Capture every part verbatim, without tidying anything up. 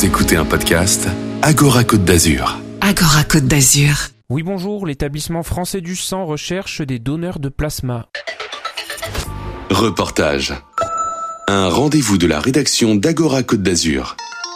Vous écoutez un podcast Agora Côte d'Azur. Agora Côte d'Azur. Oui, bonjour, l'établissement français du sang recherche des donneurs de plasma. Reportage. Un rendez-vous de la rédaction d'Agora Côte d'Azur.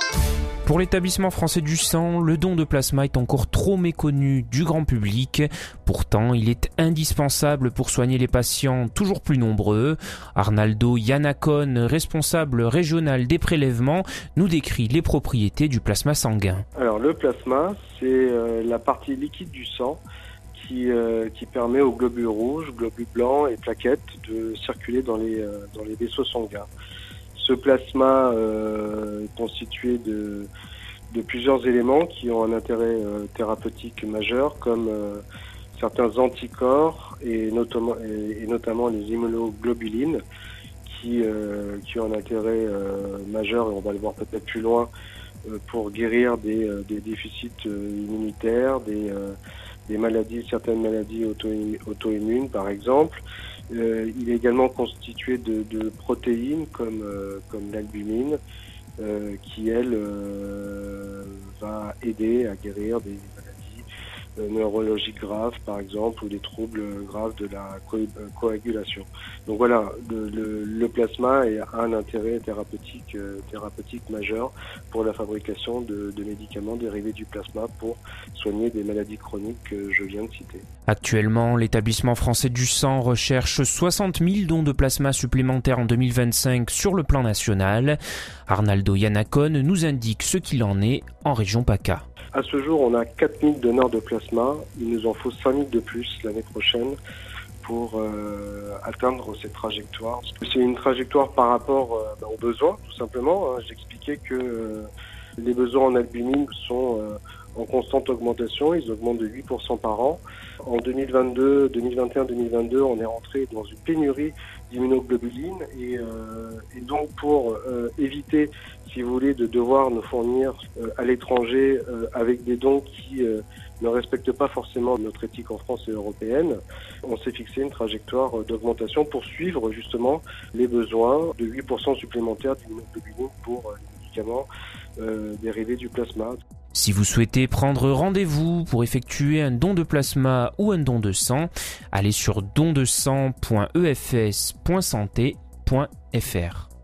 Pour l'établissement français du sang, le don de plasma est encore trop méconnu du grand public. Pourtant, il est indispensable pour soigner les patients toujours plus nombreux. Arnaldo Iannacone, responsable régional des prélèvements, nous décrit les propriétés du plasma sanguin. Alors le plasma, c'est euh, la partie liquide du sang qui, euh, qui permet aux globules rouges, globules blancs et plaquettes de circuler dans les, euh, dans les vaisseaux sanguins. Ce plasma euh, est constitué de, de plusieurs éléments qui ont un intérêt euh, thérapeutique majeur, comme euh, certains anticorps et notamment, et, et notamment les immunoglobulines qui, euh, qui ont un intérêt euh, majeur, et on va le voir peut-être plus loin, euh, pour guérir des, euh, des déficits euh, immunitaires, des, euh, des maladies, certaines maladies auto- auto-immunes par exemple. Euh, il est également constitué de, de protéines comme, euh, comme l'albumine euh, qui, elle, euh, va aider à guérir des maladies euh, neurologiques graves, par exemple, ou des troubles graves de la co- euh, coagulation. Donc voilà, le, le, le plasma a un intérêt thérapeutique, euh, thérapeutique majeur pour la fabrication de, de médicaments dérivés du plasma pour soigner des maladies chroniques que je viens de citer. Actuellement, l'établissement français du sang recherche soixante mille dons de plasma supplémentaires en deux mille vingt-cinq sur le plan national. Arnaldo Iannacone nous indique ce qu'il en est en région PACA. À ce jour, on a quatre mille donneurs de plasma. Il nous en faut cinq mille de plus l'année prochaine pour euh, atteindre cette trajectoire. C'est une trajectoire par rapport euh, bah, aux besoins, tout simplement. Hein. J'expliquais que euh, les besoins en albumine sont euh, en constante augmentation, ils augmentent de huit pour cent par an. En deux mille vingt-deux, deux mille vingt et un, deux mille vingt-deux, on est rentré dans une pénurie d'immunoglobulines et, euh, et donc pour euh, éviter, si vous voulez, de devoir nous fournir euh, à l'étranger euh, avec des dons qui euh, ne respectent pas forcément notre éthique en France et européenne, on s'est fixé une trajectoire d'augmentation pour suivre justement les besoins de huit pour cent supplémentaires d'immunoglobulines pour euh, les médicaments euh, dérivés du plasma. Si vous souhaitez prendre rendez-vous pour effectuer un don de plasma ou un don de sang, allez sur don de sang point e f s point santé point f r.